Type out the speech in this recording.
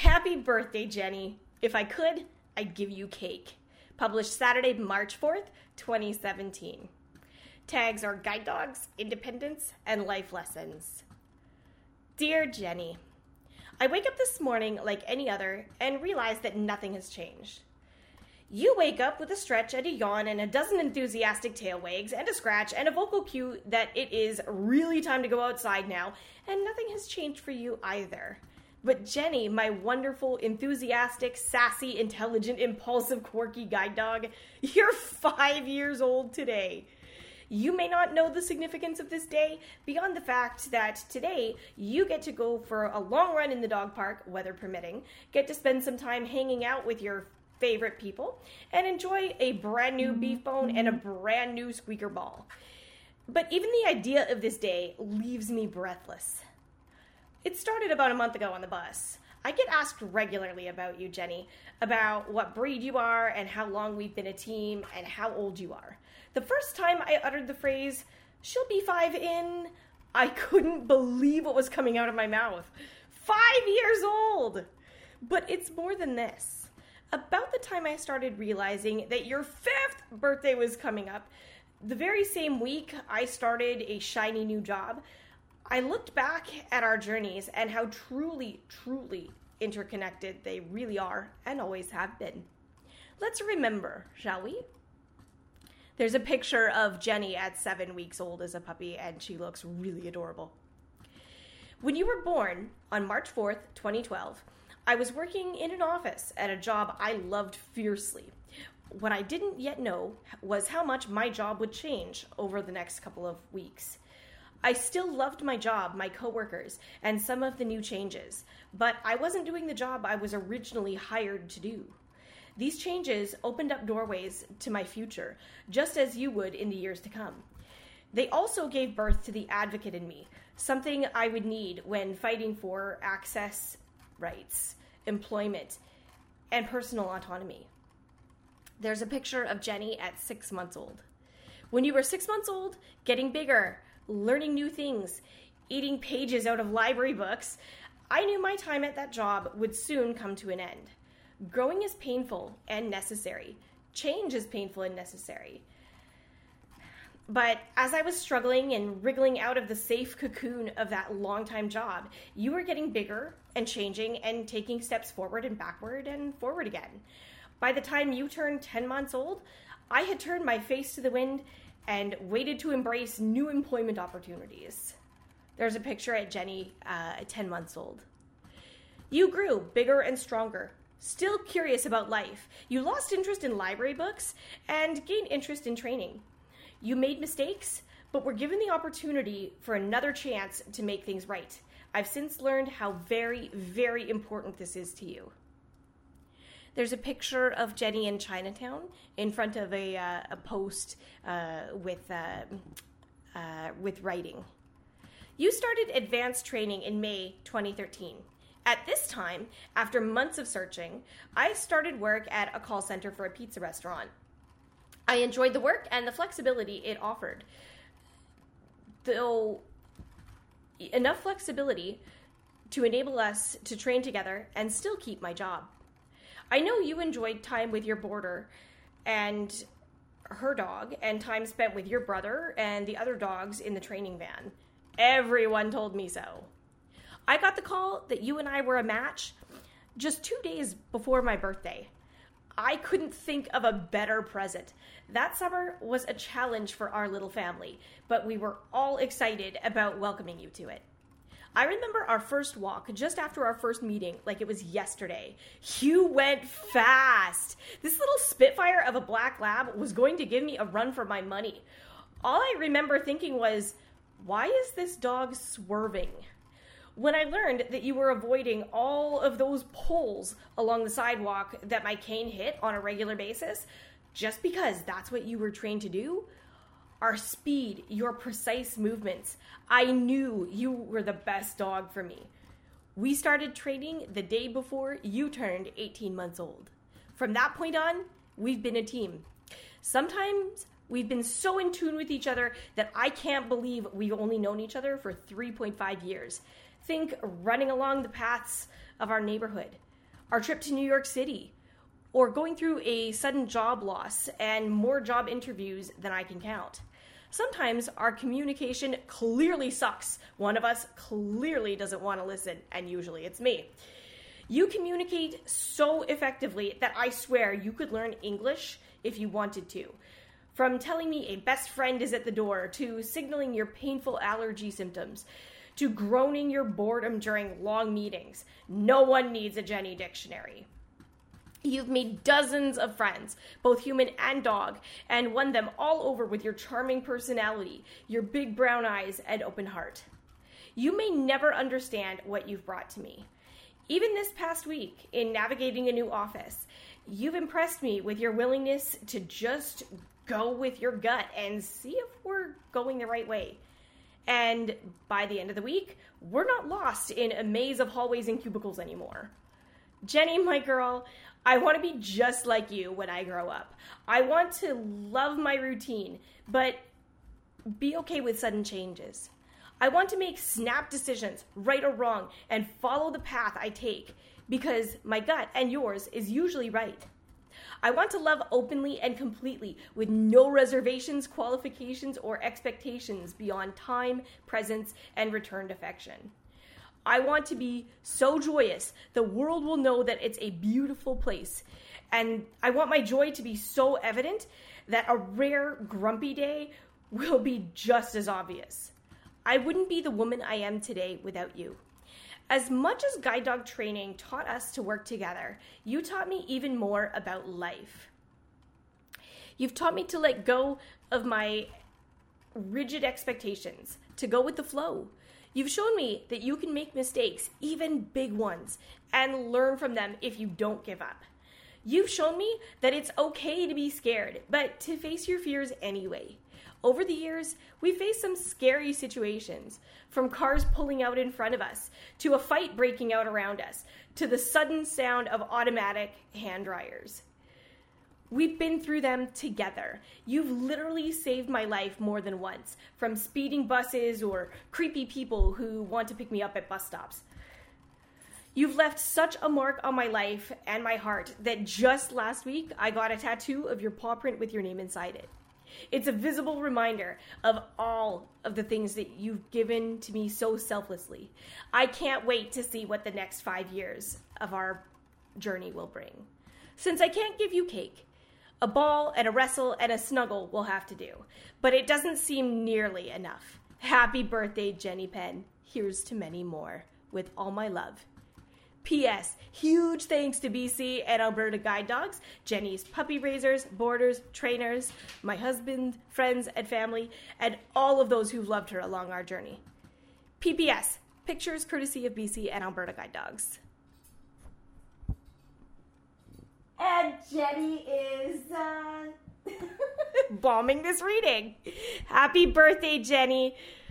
Happy birthday, Jenny. If I could, I'd give you cake. Published Saturday, March 4th, 2017. Tags are guide dogs, independence, and life lessons. Dear Jenny, I wake up this morning like any other and realize that nothing has changed. You wake up with a stretch and a yawn and a dozen enthusiastic tail wags and a scratch and a vocal cue that it is really time to go outside now, and nothing has changed for you either. But Jenny, my wonderful, enthusiastic, sassy, intelligent, impulsive, quirky guide dog, you're 5 years old today. You may not know the significance of this day beyond the fact that today you get to go for a long run in the dog park, weather permitting, get to spend some time hanging out with your favorite people, and enjoy a brand new beef bone and a brand new squeaker ball. But even the idea of this day leaves me breathless. It started about a month ago on the bus. I get asked regularly about you, Jenny, about what breed you are and how long we've been a team and how old you are. The first time I uttered the phrase, "She'll be 5 in," I couldn't believe what was coming out of my mouth. 5 years old! But it's more than this. About the time I started realizing that your 5th birthday was coming up, the very same week I started a shiny new job, I looked back at our journeys and how truly, truly interconnected they really are and always have been. Let's remember, shall we? There's a picture of Jenny at 7 weeks old as a puppy, and she looks really adorable. When you were born on March 4th, 2012, I was working in an office at a job I loved fiercely. What I didn't yet know was how much my job would change over the next couple of weeks. I still loved my job, my coworkers, and some of the new changes, but I wasn't doing the job I was originally hired to do. These changes opened up doorways to my future, just as you would in the years to come. They also gave birth to the advocate in me, something I would need when fighting for access rights, employment, and personal autonomy. There's a picture of Jenny at 6 months old. When you were 6 months old, getting bigger, learning new things, eating pages out of library books, I knew my time at that job would soon come to an end. Growing is painful and necessary. Change is painful and necessary. But as I was struggling and wriggling out of the safe cocoon of that long-time job, you were getting bigger and changing and taking steps forward and backward and forward again. By the time you turned 10 months old, I had turned my face to the wind and waited to embrace new employment opportunities. There's a picture at Jenny at 10 months old. You grew bigger and stronger, still curious about life. You lost interest in library books and gained interest in training. You made mistakes, but were given the opportunity for another chance to make things right. I've since learned how very, very important this is to you. There's a picture of Jenny in Chinatown in front of a post with writing. You started advanced training in May 2013. At this time, after months of searching, I started work at a call center for a pizza restaurant. I enjoyed the work and the flexibility it offered, though enough flexibility to enable us to train together and still keep my job. I know you enjoyed time with your boarder and her dog and time spent with your brother and the other dogs in the training van. Everyone told me so. I got the call that you and I were a match just 2 days before my birthday. I couldn't think of a better present. That summer was a challenge for our little family, but we were all excited about welcoming you to it. I remember our first walk just after our first meeting like it was yesterday. You went fast. This little spitfire of a black lab was going to give me a run for my money. All I remember thinking was, why is this dog swerving? When I learned that you were avoiding all of those poles along the sidewalk that my cane hit on a regular basis, just because that's what you were trained to do, our speed, your precise movements, I knew you were the best dog for me. We started training the day before you turned 18 months old. From that point on, we've been a team. Sometimes we've been so in tune with each other that I can't believe we've only known each other for 3.5 years. Think running along the paths of our neighborhood, our trip to New York City, or going through a sudden job loss and more job interviews than I can count. Sometimes our communication clearly sucks. One of us clearly doesn't want to listen, and usually it's me. You communicate so effectively that I swear you could learn English if you wanted to. From telling me a best friend is at the door, to signaling your painful allergy symptoms, to groaning your boredom during long meetings. No one needs a Jenny dictionary. You've made dozens of friends, both human and dog, and won them all over with your charming personality, your big brown eyes, and open heart. You may never understand what you've brought to me. Even this past week, in navigating a new office, you've impressed me with your willingness to just go with your gut and see if we're going the right way. And by the end of the week, we're not lost in a maze of hallways and cubicles anymore. Jenny, my girl, I want to be just like you when I grow up. I want to love my routine, but be okay with sudden changes. I want to make snap decisions, right or wrong, and follow the path I take, because my gut and yours is usually right. I want to love openly and completely, with no reservations, qualifications, or expectations beyond time, presence, and returned affection. I want to be so joyous the world will know that it's a beautiful place. And I want my joy to be so evident that a rare grumpy day will be just as obvious. I wouldn't be the woman I am today without you. As much as guide dog training taught us to work together, you taught me even more about life. You've taught me to let go of my rigid expectations, to go with the flow. You've shown me that you can make mistakes, even big ones, and learn from them if you don't give up. You've shown me that it's okay to be scared, but to face your fears anyway. Over the years, we faced some scary situations, from cars pulling out in front of us, to a fight breaking out around us, to the sudden sound of automatic hand dryers. We've been through them together. You've literally saved my life more than once, from speeding buses or creepy people who want to pick me up at bus stops. You've left such a mark on my life and my heart that just last week I got a tattoo of your paw print with your name inside it. It's a visible reminder of all of the things that you've given to me so selflessly. I can't wait to see what the next 5 years of our journey will bring. Since I can't give you cake, a ball and a wrestle and a snuggle will have to do, but it doesn't seem nearly enough. Happy birthday, Jenny Penn. Here's to many more. With all my love. P.S. Huge thanks to BC and Alberta Guide Dogs, Jenny's puppy raisers, boarders, trainers, my husband, friends, and family, and all of those who've loved her along our journey. P.P.S. Pictures courtesy of BC and Alberta Guide Dogs. And Jenny is bombing this reading. Happy birthday, Jenny.